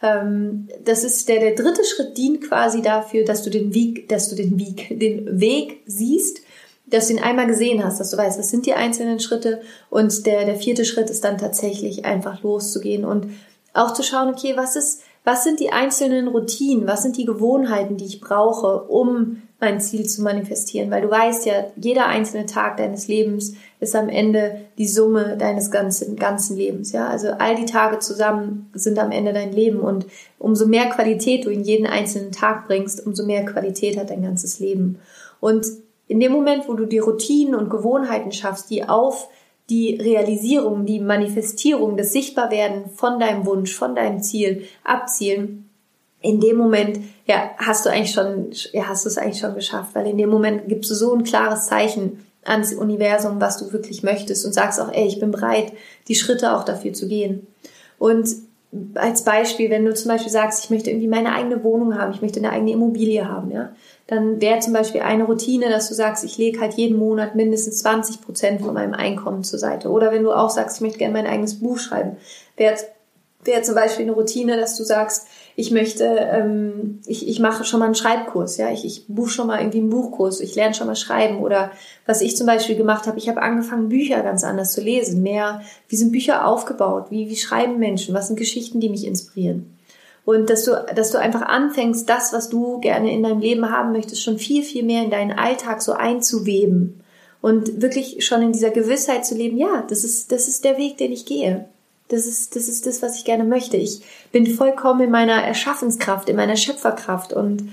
das ist der 3. Schritt dient quasi dafür, dass du den Weg siehst dass du ihn einmal gesehen hast, dass du weißt, was sind die einzelnen Schritte, und der 4. Schritt ist dann tatsächlich einfach loszugehen und auch zu schauen, okay, was sind die einzelnen Routinen, was sind die Gewohnheiten, die ich brauche, um mein Ziel zu manifestieren, weil du weißt ja, jeder einzelne Tag deines Lebens ist am Ende die Summe deines ganzen Lebens, ja, also all die Tage zusammen sind am Ende dein Leben, und umso mehr Qualität du in jeden einzelnen Tag bringst, umso mehr Qualität hat dein ganzes Leben. Und in dem Moment, wo du die Routinen und Gewohnheiten schaffst, die auf die Realisierung, die Manifestierung, das Sichtbarwerden von deinem Wunsch, von deinem Ziel abzielen, in dem Moment, hast du es eigentlich schon geschafft, weil in dem Moment gibst du so ein klares Zeichen ans Universum, was du wirklich möchtest, und sagst auch, ich bin bereit, die Schritte auch dafür zu gehen. Und als Beispiel, wenn du zum Beispiel sagst, ich möchte irgendwie meine eigene Wohnung haben, ich möchte eine eigene Immobilie haben, ja, dann wäre zum Beispiel eine Routine, dass du sagst, ich lege halt jeden Monat mindestens 20% von meinem Einkommen zur Seite. Oder wenn du auch sagst, ich möchte gerne mein eigenes Buch schreiben, wäre zum Beispiel eine Routine, dass du sagst, ich möchte, ich mache schon mal einen Schreibkurs, ja, ich buche schon mal irgendwie einen Buchkurs, ich lerne schon mal schreiben. Oder was ich zum Beispiel gemacht habe, ich habe angefangen, Bücher ganz anders zu lesen, mehr, wie sind Bücher aufgebaut, wie schreiben Menschen, was sind Geschichten, die mich inspirieren. Und dass du einfach anfängst, das, was du gerne in deinem Leben haben möchtest, schon viel, viel mehr in deinen Alltag so einzuweben und wirklich schon in dieser Gewissheit zu leben, ja, das ist der Weg, den ich gehe. Das ist das, was ich gerne möchte. Ich bin vollkommen in meiner Erschaffenskraft, in meiner Schöpferkraft, und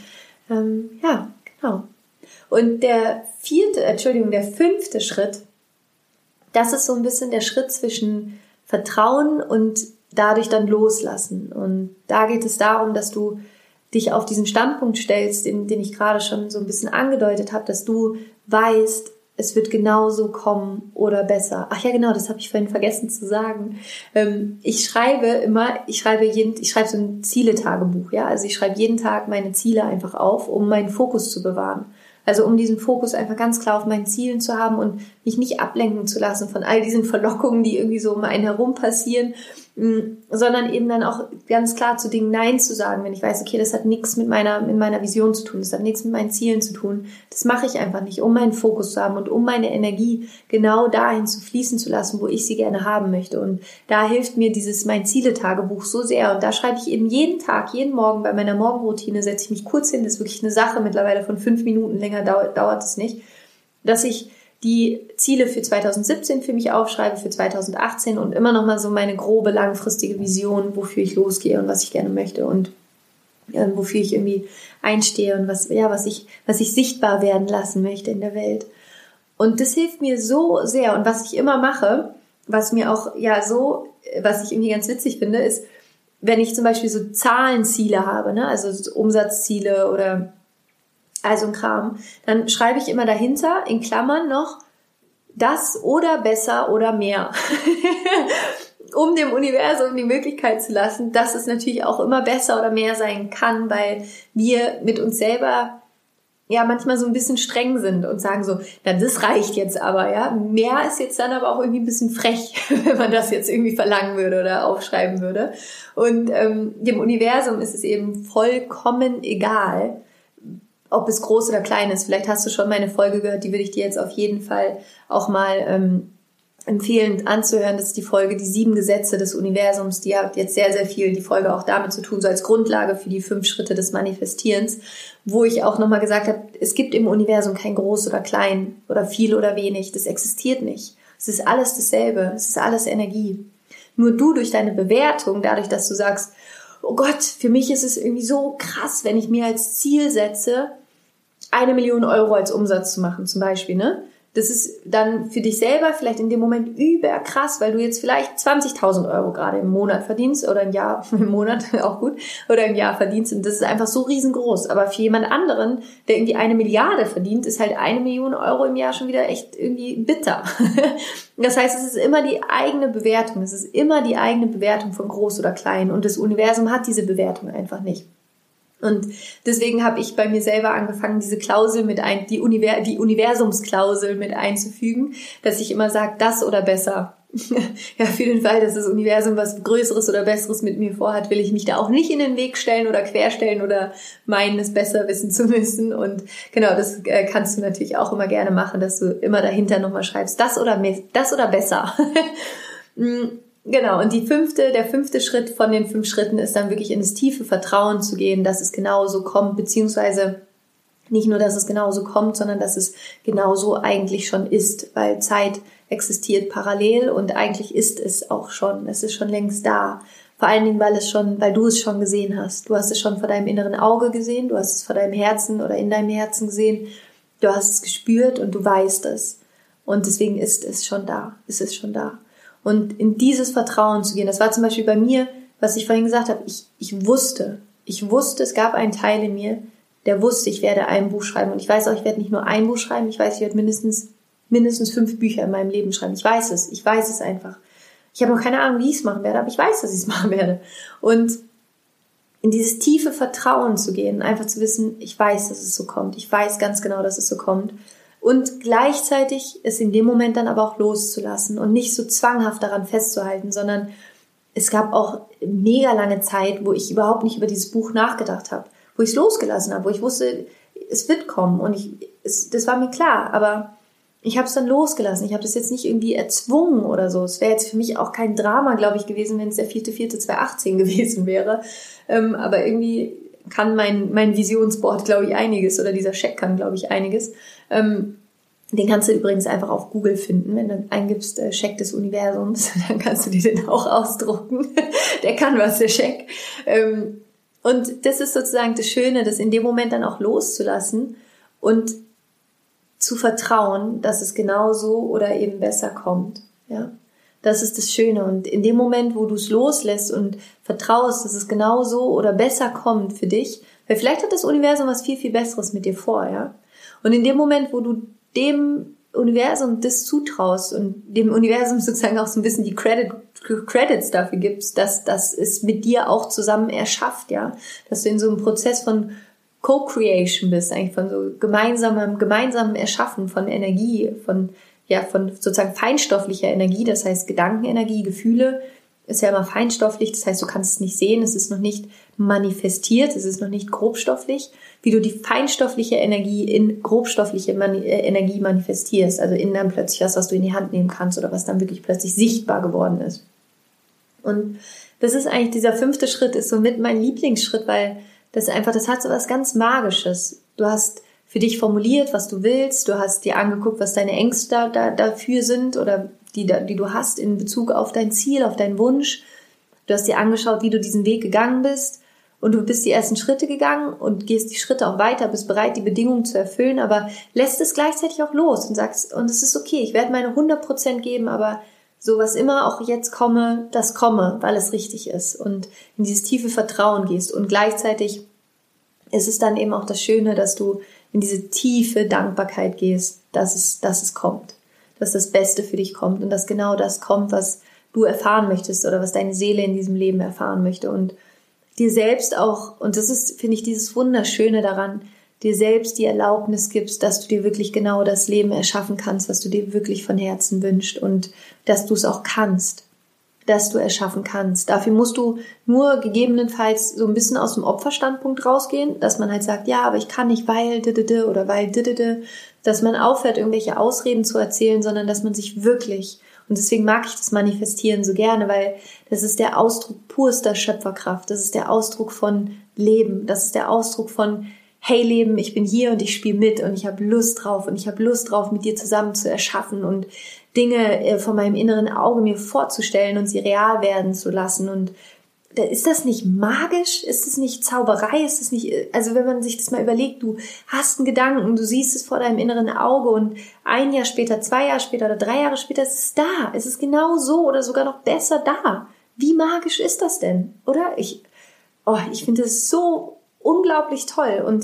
genau. Und der 5. Schritt, das ist so ein bisschen der Schritt zwischen Vertrauen und dadurch dann loslassen. Und da geht es darum, dass du dich auf diesen Standpunkt stellst, den ich gerade schon so ein bisschen angedeutet habe, dass du weißt, es wird genauso kommen oder besser. Ach ja, genau, das habe ich vorhin vergessen zu sagen. Ich schreibe so ein Zieletagebuch, ja. Also ich schreibe jeden Tag meine Ziele einfach auf, um meinen Fokus zu bewahren. Also um diesen Fokus einfach ganz klar auf meinen Zielen zu haben und mich nicht ablenken zu lassen von all diesen Verlockungen, die irgendwie so um einen herum passieren, sondern eben dann auch ganz klar zu Dingen Nein zu sagen, wenn ich weiß, okay, das hat nichts mit meiner Vision zu tun, das hat nichts mit meinen Zielen zu tun. Das mache ich einfach nicht, um meinen Fokus zu haben und um meine Energie genau dahin zu fließen zu lassen, wo ich sie gerne haben möchte. Und da hilft mir mein Zieletagebuch so sehr. Und da schreibe ich eben jeden Tag, jeden Morgen bei meiner Morgenroutine, setze ich mich kurz hin, das ist wirklich eine Sache mittlerweile von 5 Minuten, länger dauert es nicht, dass ich die Ziele für 2017 für mich aufschreibe, für 2018 und immer noch mal so meine grobe langfristige Vision, wofür ich losgehe und was ich gerne möchte und wofür ich irgendwie einstehe und was ich sichtbar werden lassen möchte in der Welt. Und das hilft mir so sehr. Und was ich immer mache, was mir auch was ich irgendwie ganz witzig finde, ist, wenn ich zum Beispiel so Zahlenziele habe, ne, also so Umsatzziele oder also ein Kram, dann schreibe ich immer dahinter in Klammern noch das oder besser oder mehr, um dem Universum die Möglichkeit zu lassen, dass es natürlich auch immer besser oder mehr sein kann, weil wir mit uns selber ja manchmal so ein bisschen streng sind und sagen so, na das reicht jetzt aber, ja, mehr ist jetzt dann aber auch irgendwie ein bisschen frech, wenn man das jetzt irgendwie verlangen würde oder aufschreiben würde. Und dem Universum ist es eben vollkommen egal, ob es groß oder klein ist. Vielleicht hast du schon meine Folge gehört, die würde ich dir jetzt auf jeden Fall auch mal empfehlen anzuhören. Das ist die Folge, die 7 Gesetze des Universums. Die hat jetzt sehr, sehr viel, die Folge auch damit zu tun, so als Grundlage für die 5 Schritte des Manifestierens, wo ich auch nochmal gesagt habe, es gibt im Universum kein groß oder klein oder viel oder wenig. Das existiert nicht. Es ist alles dasselbe. Es ist alles Energie. Nur du durch deine Bewertung, dadurch, dass du sagst, oh Gott, für mich ist es irgendwie so krass, wenn ich mir als Ziel setze, 1 Million Euro als Umsatz zu machen, zum Beispiel, ne? Das ist dann für dich selber vielleicht in dem Moment überkrass, weil du jetzt vielleicht 20.000 Euro gerade im Monat verdienst oder im Jahr, im Monat auch gut, oder im Jahr verdienst, und das ist einfach so riesengroß. Aber für jemand anderen, der irgendwie 1 Milliarde verdient, ist halt 1 Million Euro im Jahr schon wieder echt irgendwie bitter. Das heißt, es ist immer die eigene Bewertung. Es ist immer die eigene Bewertung von groß oder klein. Und das Universum hat diese Bewertung einfach nicht. Und deswegen habe ich bei mir selber angefangen, diese Klausel die Universumsklausel mit einzufügen, dass ich immer sage, das oder besser. ja, für den Fall, dass das Universum was Größeres oder Besseres mit mir vorhat, will ich mich da auch nicht in den Weg stellen oder querstellen oder meinen, es besser wissen zu müssen. Und genau, das kannst du natürlich auch immer gerne machen, dass du immer dahinter nochmal schreibst, das oder besser. Genau, und der fünfte Schritt von den 5 Schritten ist dann wirklich in das tiefe Vertrauen zu gehen, dass es genauso kommt, beziehungsweise nicht nur, dass es genauso kommt, sondern dass es genauso eigentlich schon ist, weil Zeit existiert parallel und eigentlich ist es auch schon. Es ist schon längst da. Vor allen Dingen, weil du es schon gesehen hast. Du hast es schon vor deinem inneren Auge gesehen, du hast es vor deinem Herzen oder in deinem Herzen gesehen, du hast es gespürt und du weißt es. Und deswegen ist es schon da. Es ist schon da. Und in dieses Vertrauen zu gehen, das war zum Beispiel bei mir, was ich vorhin gesagt habe, ich wusste, es gab einen Teil in mir, der wusste, ich werde ein Buch schreiben. Und ich weiß auch, ich werde nicht nur ein Buch schreiben, ich weiß, ich werde mindestens 5 Bücher in meinem Leben schreiben. Ich weiß es einfach. Ich habe noch keine Ahnung, wie ich es machen werde, aber ich weiß, dass ich es machen werde. Und in dieses tiefe Vertrauen zu gehen, einfach zu wissen, ich weiß, dass es so kommt. Ich weiß ganz genau, dass es so kommt. Und gleichzeitig es in dem Moment dann aber auch loszulassen und nicht so zwanghaft daran festzuhalten, sondern es gab auch mega lange Zeit, wo ich überhaupt nicht über dieses Buch nachgedacht habe, wo ich es losgelassen habe, wo ich wusste, es wird kommen und das war mir klar, aber ich habe es dann losgelassen. Ich habe das jetzt nicht irgendwie erzwungen oder so. Es wäre jetzt für mich auch kein Drama, glaube ich, gewesen, wenn es der 4.4.2018 gewesen wäre. Aber irgendwie kann mein Visionsboard, glaube ich, einiges oder dieser Scheck kann, glaube ich, einiges. Den kannst du übrigens einfach auf Google finden, wenn du eingibst Scheck des Universums, dann kannst du dir den auch ausdrucken. Der kann was, der Scheck. Und das ist sozusagen das Schöne, das in dem Moment dann auch loszulassen und zu vertrauen, dass es genauso oder eben besser kommt. Ja, das ist das Schöne. Und in dem Moment, wo du es loslässt und vertraust, dass es genauso oder besser kommt für dich, weil vielleicht hat das Universum was viel, viel Besseres mit dir vor, ja. Und in dem Moment, wo du dem Universum das zutraust und dem Universum sozusagen auch so ein bisschen die Credits dafür gibst, dass es mit dir auch zusammen erschafft, ja, dass du in so einem Prozess von Co-Creation bist, eigentlich von so gemeinsamem Erschaffen von Energie, von sozusagen feinstofflicher Energie, das heißt Gedankenenergie, Gefühle, ist ja immer feinstofflich, das heißt, du kannst es nicht sehen, es ist noch nicht manifestiert, es ist noch nicht grobstofflich, wie du die feinstoffliche Energie in grobstoffliche Energie manifestierst, also in dann plötzlich was du in die Hand nehmen kannst oder was dann wirklich plötzlich sichtbar geworden ist. Und das ist eigentlich, dieser 5. Schritt ist somit mein Lieblingsschritt, weil das hat so was ganz Magisches. Du hast für dich formuliert, was du willst, du hast dir angeguckt, was deine Ängste dafür sind oder die du hast in Bezug auf dein Ziel, auf deinen Wunsch. Du hast dir angeschaut, wie du diesen Weg gegangen bist und du bist die ersten Schritte gegangen und gehst die Schritte auch weiter, bist bereit, die Bedingungen zu erfüllen, aber lässt es gleichzeitig auch los und sagst, und es ist okay, ich werde meine 100% geben, aber so was immer auch jetzt komme, das komme, weil es richtig ist und in dieses tiefe Vertrauen gehst und gleichzeitig ist es dann eben auch das Schöne, dass du in diese tiefe Dankbarkeit gehst, dass es kommt, dass das Beste für dich kommt und dass genau das kommt, was du erfahren möchtest oder was deine Seele in diesem Leben erfahren möchte und dir selbst auch, und das ist, finde ich, dieses Wunderschöne daran, dir selbst die Erlaubnis gibst, dass du dir wirklich genau das Leben erschaffen kannst, was du dir wirklich von Herzen wünschst und dass du es auch kannst, dass du erschaffen kannst. Dafür musst du nur gegebenenfalls so ein bisschen aus dem Opferstandpunkt rausgehen, dass man halt sagt, ja, aber ich kann nicht, weil oder weil dass man aufhört, irgendwelche Ausreden zu erzählen, sondern dass man sich wirklich, und deswegen mag ich das Manifestieren so gerne, weil das ist der Ausdruck purster Schöpferkraft, das ist der Ausdruck von Leben, das ist der Ausdruck von hey Leben, ich bin hier und ich spiele mit und ich habe Lust drauf und ich habe Lust drauf, mit dir zusammen zu erschaffen und Dinge von meinem inneren Auge mir vorzustellen und sie real werden zu lassen. Und ist das nicht magisch? Ist das nicht Zauberei? Ist das nicht, also wenn man sich das mal überlegt, du hast einen Gedanken, du siehst es vor deinem inneren Auge und 1 Jahr später, 2 Jahre später oder 3 Jahre später ist es da. Es ist genau so oder sogar noch besser da. Wie magisch ist das denn? Oder? Ich finde das so unglaublich toll und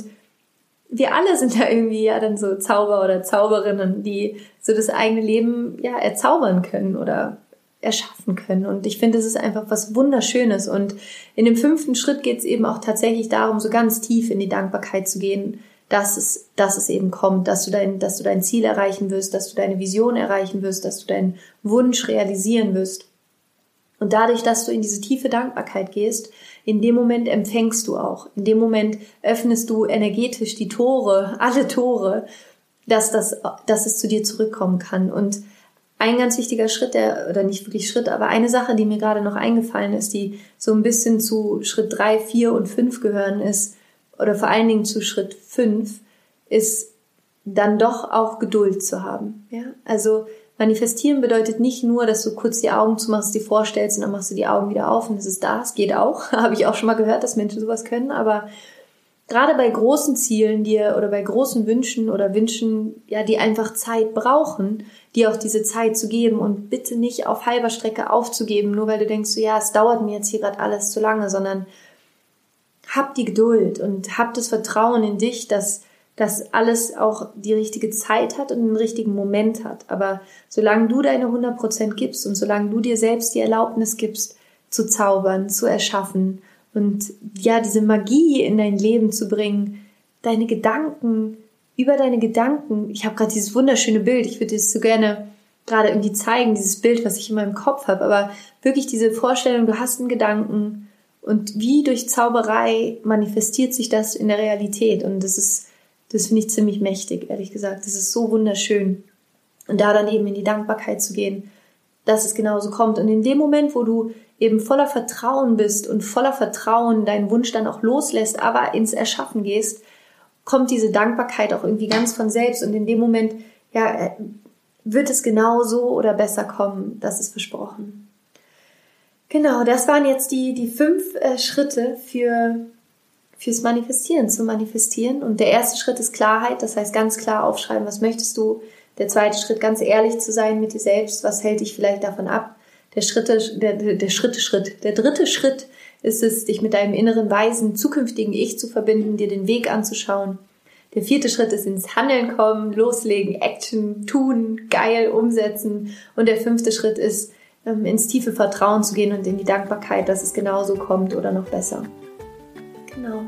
wir alle sind da irgendwie ja dann so Zauber oder Zauberinnen, die so das eigene Leben ja erzaubern können oder erschaffen können. Und ich finde, es ist einfach was Wunderschönes. Und in dem 5. Schritt geht es eben auch tatsächlich darum, so ganz tief in die Dankbarkeit zu gehen, dass es eben kommt, dass du dein Ziel erreichen wirst, dass du deine Vision erreichen wirst, dass du deinen Wunsch realisieren wirst. Und dadurch, dass du in diese tiefe Dankbarkeit gehst, in dem Moment empfängst du auch. In dem Moment öffnest du energetisch die Tore, alle Tore, dass es zu dir zurückkommen kann. Und ein ganz wichtiger Schritt, oder nicht wirklich Schritt, aber eine Sache, die mir gerade noch eingefallen ist, die so ein bisschen zu Schritt 3, 4 und 5 gehören ist, oder vor allen Dingen zu Schritt 5, ist dann doch auch Geduld zu haben. Ja? Also manifestieren bedeutet nicht nur, dass du kurz die Augen zumachst, dir vorstellst und dann machst du die Augen wieder auf und es ist da. Es geht auch. Habe ich auch schon mal gehört, dass Menschen sowas können. Aber gerade bei großen Zielen oder bei großen Wünschen oder Wünschen, ja, die einfach Zeit brauchen, dir auch diese Zeit zu geben und bitte nicht auf halber Strecke aufzugeben, nur weil du denkst, so, ja, es dauert mir jetzt hier gerade alles zu lange, sondern hab die Geduld und hab das Vertrauen in dich, dass alles auch die richtige Zeit hat und den richtigen Moment hat. Aber solange du deine 100% gibst und solange du dir selbst die Erlaubnis gibst, zu zaubern, zu erschaffen und ja, diese Magie in dein Leben zu bringen, über deine Gedanken, ich habe gerade dieses wunderschöne Bild, ich würde es so gerne gerade irgendwie zeigen, dieses Bild, was ich in meinem Kopf habe, aber wirklich diese Vorstellung, du hast einen Gedanken und wie durch Zauberei manifestiert sich das in der Realität und das finde ich ziemlich mächtig, ehrlich gesagt. Das ist so wunderschön. Und da dann eben in die Dankbarkeit zu gehen, dass es genauso kommt. Und in dem Moment, wo du eben voller Vertrauen bist und voller Vertrauen deinen Wunsch dann auch loslässt, aber ins Erschaffen gehst, kommt diese Dankbarkeit auch irgendwie ganz von selbst. Und in dem Moment, ja, wird es genauso oder besser kommen. Das ist versprochen. Genau, das waren jetzt die 5 Schritte fürs Manifestieren, zu manifestieren. Und der erste Schritt ist Klarheit, das heißt ganz klar aufschreiben, was möchtest du. Der zweite Schritt, ganz ehrlich zu sein mit dir selbst, was hält dich vielleicht davon ab. Der dritte Schritt ist es, dich mit deinem inneren weisen, zukünftigen Ich zu verbinden, dir den Weg anzuschauen. Der 4. Schritt ist ins Handeln kommen, loslegen, Action, tun, geil, umsetzen. Und der 5. Schritt ist, ins tiefe Vertrauen zu gehen und in die Dankbarkeit, dass es genauso kommt oder noch besser. Genau.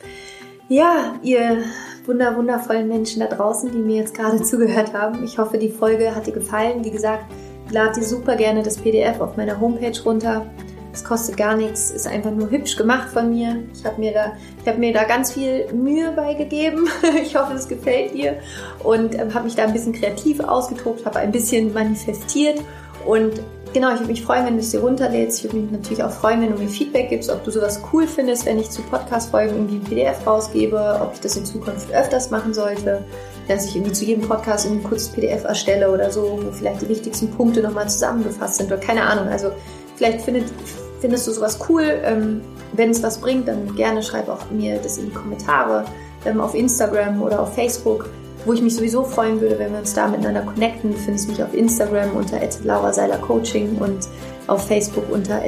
Ja, ihr wundervollen Menschen da draußen, die mir jetzt gerade zugehört haben. Ich hoffe, die Folge hat dir gefallen. Wie gesagt, lad dir super gerne das PDF auf meiner Homepage runter. Es kostet gar nichts, ist einfach nur hübsch gemacht von mir. Ich habe mir da ganz viel Mühe beigegeben. Ich hoffe, es gefällt dir. Und habe mich da ein bisschen kreativ ausgetobt, habe ein bisschen manifestiert. Und genau, ich würde mich freuen, wenn du es dir runterlädst. Ich würde mich natürlich auch freuen, wenn du mir Feedback gibst, ob du sowas cool findest, wenn ich zu Podcast-Folgen irgendwie ein PDF rausgebe, ob ich das in Zukunft öfters machen sollte, dass ich irgendwie zu jedem Podcast ein kurzes PDF erstelle oder so, wo vielleicht die wichtigsten Punkte nochmal zusammengefasst sind oder keine Ahnung. Also vielleicht findest du sowas cool. Wenn es was bringt, dann gerne schreib auch mir das in die Kommentare auf Instagram oder auf Facebook, wo ich mich sowieso freuen würde, wenn wir uns da miteinander connecten. Du findest mich auf Instagram unter @lauraseilercoaching und auf Facebook unter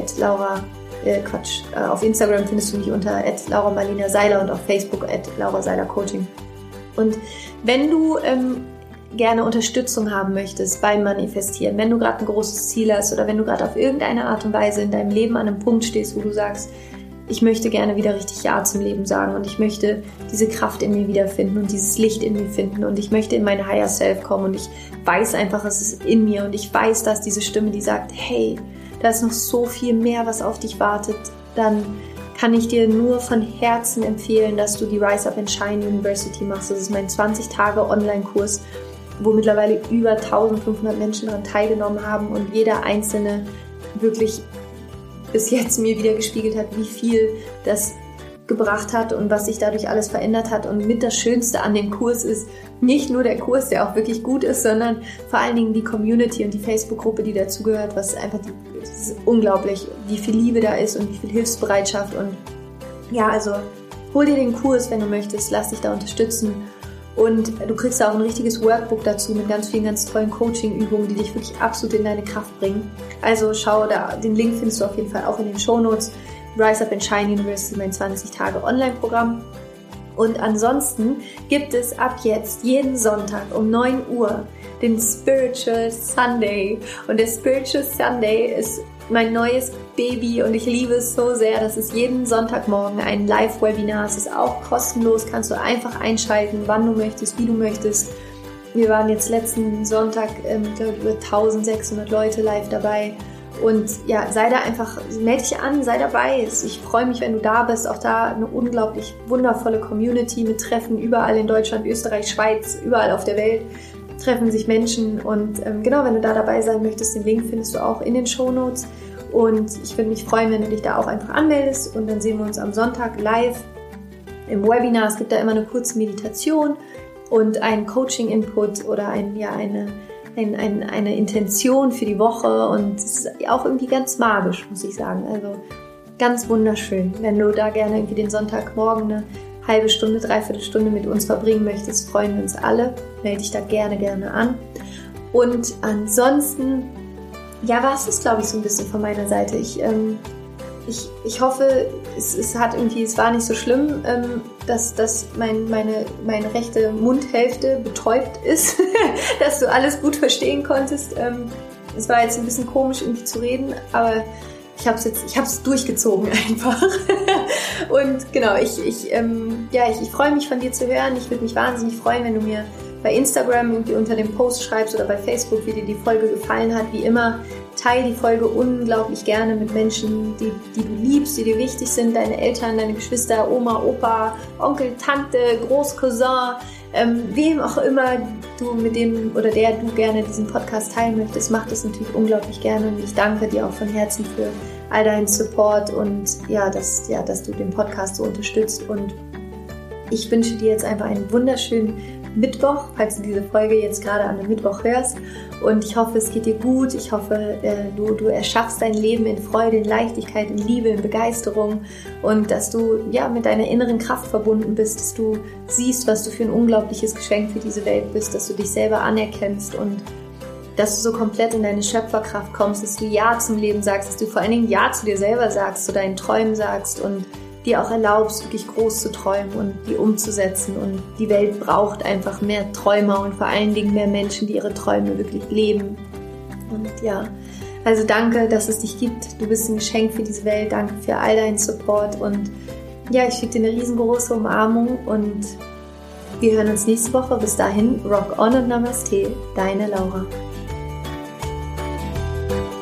auf Instagram findest du mich unter @lauramarlina-seiler und auf Facebook @lauraseilercoaching. Und wenn du gerne Unterstützung haben möchtest beim Manifestieren, wenn du gerade ein großes Ziel hast oder wenn du gerade auf irgendeine Art und Weise in deinem Leben an einem Punkt stehst, wo du sagst, ich möchte gerne wieder richtig Ja zum Leben sagen und ich möchte diese Kraft in mir wiederfinden und dieses Licht in mir finden und ich möchte in mein Higher Self kommen und ich weiß einfach, es ist in mir und ich weiß, dass diese Stimme, die sagt, hey, da ist noch so viel mehr, was auf dich wartet, dann kann ich dir nur von Herzen empfehlen, dass du die Rise Up and Shine University machst. Das ist mein 20-Tage-Online-Kurs, wo mittlerweile über 1500 Menschen daran teilgenommen haben und jeder Einzelne wirklich bis jetzt mir wieder gespiegelt hat, wie viel das gebracht hat und was sich dadurch alles verändert hat. Und mit das Schönste an dem Kurs ist nicht nur der Kurs, der auch wirklich gut ist, sondern vor allen Dingen die Community und die Facebook-Gruppe, die dazugehört, was einfach, das ist unglaublich, wie viel Liebe da ist und wie viel Hilfsbereitschaft. Und ja, also hol dir den Kurs, wenn du möchtest, lass dich da unterstützen. Und du kriegst da auch ein richtiges Workbook dazu mit ganz vielen ganz tollen Coaching-Übungen, die dich wirklich absolut in deine Kraft bringen. Also schau da, den Link findest du auf jeden Fall auch in den Shownotes. Rise Up and Shine University, mein 20-Tage-Online-Programm. Und ansonsten gibt es ab jetzt jeden Sonntag um 9 Uhr den Spiritual Sunday. Und der Spiritual Sunday ist mein neues Baby und ich liebe es so sehr. Das ist jeden Sonntagmorgen ein Live-Webinar. Es ist auch kostenlos, kannst du einfach einschalten, wann du möchtest, wie du möchtest. Wir waren jetzt letzten Sonntag, ich glaube, über 1600 Leute live dabei. Und ja, sei da einfach, melde dich an, sei dabei. Ich freue mich, wenn du da bist. Auch da eine unglaublich wundervolle Community mit Treffen überall in Deutschland, Österreich, Schweiz, überall auf der Welt treffen sich Menschen. Und genau, wenn du da dabei sein möchtest, den Link findest du auch in den Shownotes. Und ich würde mich freuen, wenn du dich da auch einfach anmeldest. Und dann sehen wir uns am Sonntag live im Webinar. Es gibt da immer eine kurze Meditation und einen Coaching-Input oder eine Intention für die Woche, und es ist auch irgendwie ganz magisch, muss ich sagen. Also ganz wunderschön. Wenn du da gerne irgendwie den Sonntagmorgen eine halbe Stunde, dreiviertel Stunde mit uns verbringen möchtest, freuen wir uns alle. Melde dich da gerne an. Und ansonsten, ja, war es das, glaube ich, so ein bisschen von meiner Seite. Ich hoffe, es war nicht so schlimm, dass meine rechte Mundhälfte betäubt ist, dass du alles gut verstehen konntest. Es war jetzt ein bisschen komisch, irgendwie zu reden, aber ich habe es durchgezogen einfach. Und genau, ich freue mich, von dir zu hören. Ich würde mich wahnsinnig freuen, wenn du mir bei Instagram irgendwie unter dem Post schreibst oder bei Facebook, wie dir die Folge gefallen hat. Wie immer, teile die Folge unglaublich gerne mit Menschen, die du liebst, die dir wichtig sind, deine Eltern, deine Geschwister, Oma, Opa, Onkel, Tante, Großcousin, wem auch immer du mit dem oder der du gerne diesen Podcast teilen möchtest, mach das natürlich unglaublich gerne, und ich danke dir auch von Herzen für all deinen Support und dass du den Podcast so unterstützt. Und ich wünsche dir jetzt einfach einen wunderschönen Mittwoch, falls du diese Folge jetzt gerade an einem Mittwoch hörst. Und ich hoffe, es geht dir gut. Ich hoffe, du erschaffst dein Leben in Freude, in Leichtigkeit, in Liebe, in Begeisterung, und dass du mit deiner inneren Kraft verbunden bist, dass du siehst, was du für ein unglaubliches Geschenk für diese Welt bist, dass du dich selber anerkennst und dass du so komplett in deine Schöpferkraft kommst, dass du Ja zum Leben sagst, dass du vor allen Dingen Ja zu dir selber sagst, zu deinen Träumen sagst und dir auch erlaubst, wirklich groß zu träumen und die umzusetzen. Und die Welt braucht einfach mehr Träumer und vor allen Dingen mehr Menschen, die ihre Träume wirklich leben. Und also danke, dass es dich gibt. Du bist ein Geschenk für diese Welt. Danke für all deinen Support. Und ich schicke dir eine riesengroße Umarmung und wir hören uns nächste Woche. Bis dahin, Rock on und Namaste. Deine Laura.